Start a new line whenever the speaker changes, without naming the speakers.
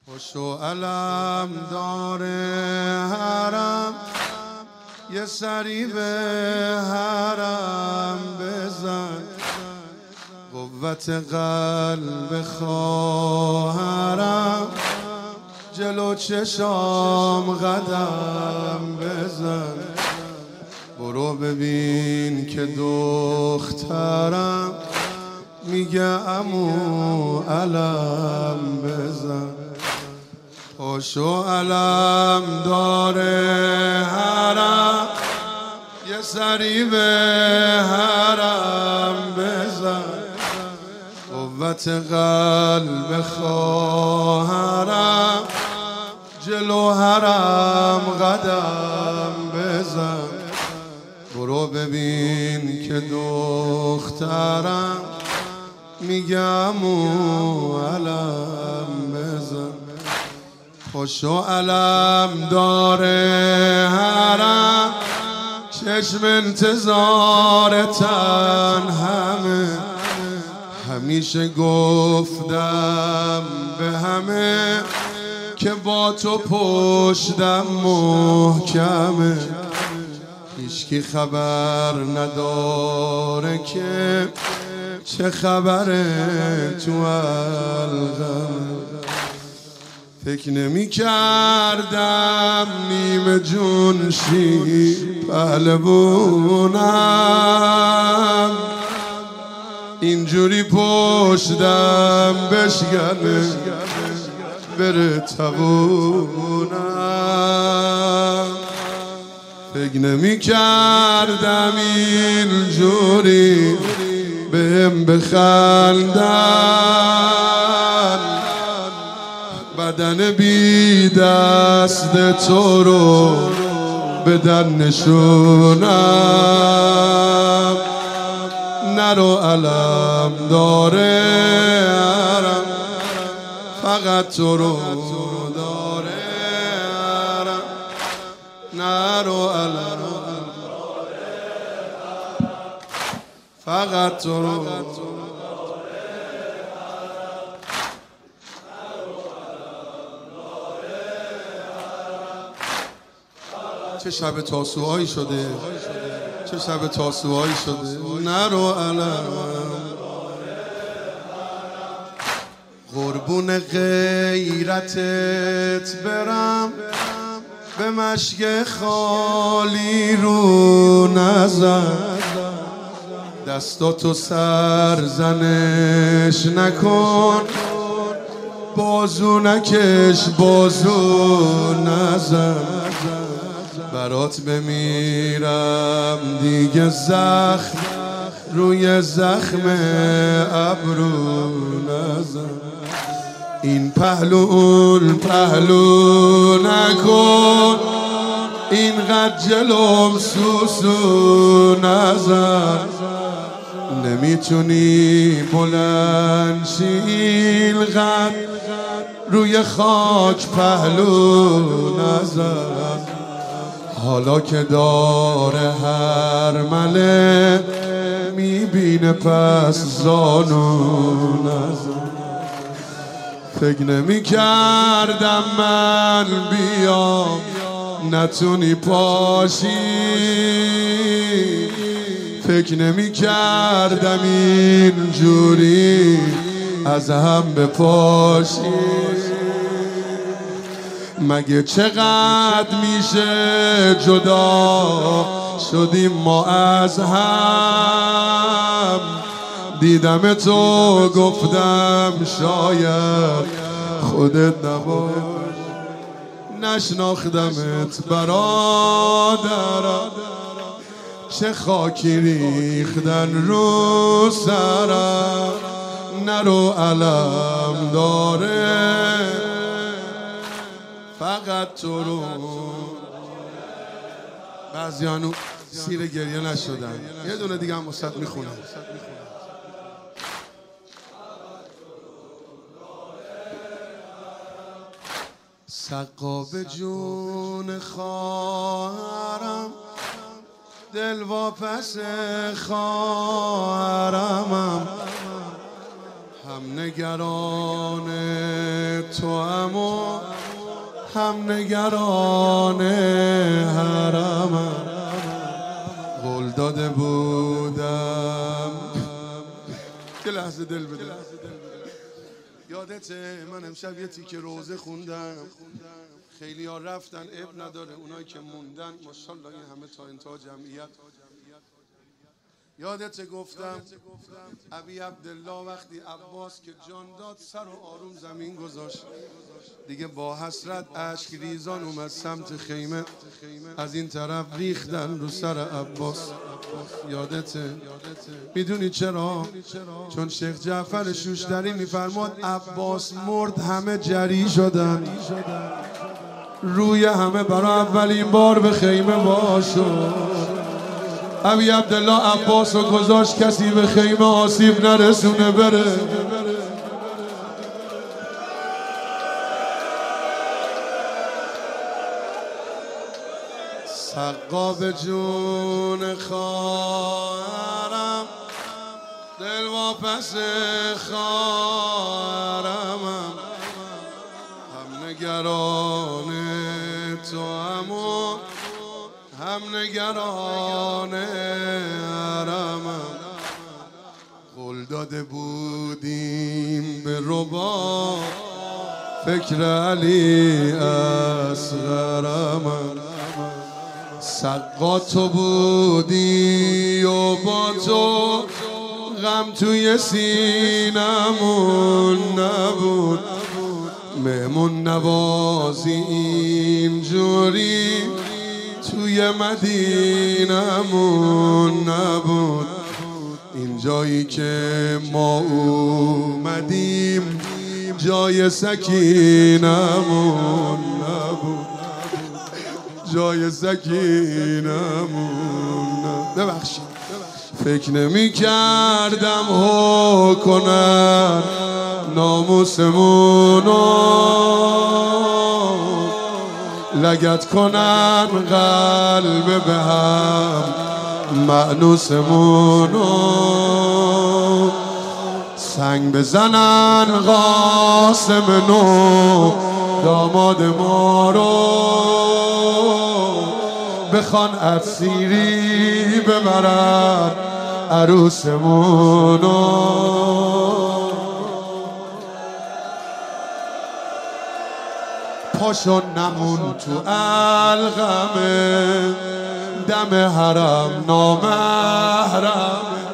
خوش و علم داره حرم، یه سری به حرم بزن. قوت قلب خواهرم، جلو چشام قدم بزن. برو ببین که دخترم میگه عمو علم بزن. خوش و علم داره حرم، یه سری به حرم بزن. قوت قلب خواهرم، جلو حرم قدم بزن. برو ببین که دخترم میگم و علم بزن. خوش و علم داره حرم، چشم انتظارتن همه. همیشه گفتم به همه که با تو پشتم محکمه. هیچکی خبر نداره که چه خبره تو الغمه. فکر نمی کردم نیمه جون شی پهلوونم، اینجوری پشتم بشکنه بره توونم. فکر نمی کردم اینجوری بهم بخندن، بدن بی دست تو رو بدن نشونم. نرو علم داره حرم، فقط تو رو داره حرم. نرو علم فقط تو رو. چه شب تاسوهایی شده، چه شب تاسوهایی شده. نرو علم قربون غیرتت برم، به مشک خالی رو نزن. دستاتو سرزنش نکن، بازو نکش بازو نزن. برات بمیرم دیگه زخم روی زخم ابرو نزن. این پهلو پهلو نکن، اینقدر جلوم سوسو نزن. نمیتونی بلند شی اینقدر روی خاک پهلو نزن. حالا که داره هر مله میبینه پس زانو نزن. فکر نمی کردم من بیام نتونی پاشی، فکر نمی کردم اینجوری از هم بپاشی. مگه چقدر میشه جدا شدیم ما از هم. دیدم تو گفتم شاید خودت نباش. نشناختمت برادرم، چه خاکی ریختن رو سرم. نرو علم داره فقط تو رو. بعضیانو سیر گریه نشدن. یه دونه دیگه هم واسط میخونم. سقا به جون خواهرم، دل واپس خواهرمم. هم نگران تو هم و هم نگران حرمم. قول داده بودم که لحظه دل بده. یادته من امشب یه تیکه روزه خوندم، خیلی ها رفتن، اب نداره، اونایی که موندن ماشاءالله این همه تا انتها جمعیت. یادت گفتم ابی عبدالله وقتی عباس که جان داد سر و آروم زمین گذاشت، دیگه با حسرت اشک ریزان اومد سمت خیمه، از این طرف ریختن رو سر عباس. یادته؟ میدونی چرا؟ چون شیخ جعفر شوشتری میفرماد عباس مرد همه جری شدن، روی همه برای اولین بار به خیمه باشد. ابی عبدالله عباس رو گذاشت کسی به خیمه آسیب نرسونه بره. سقا به جون خواهرم، دل واپس خواهرمم، هم نگران تو هم و هم نگران حرمم. قول داده بودیم به ربا، فکر علی اصغرمم. سقا تو بودی و با تو غم توی سینمون نبود، مهمون نوازی اینجوری توی مدینمون نبود. این جایی که ما اومدیم جای سکینمون نبود، جای سکینمون. ببخشید فکر نمی کردم هو کنن ناموسمونو، لگت کنن قلب به هم مأنوسمونو، سنگ بزنن قاسم نو داماد ما رو، بخوان اسیری ببرن عروسمونو. پاشو نمون تو الغمه، دم حرم نامحرمه،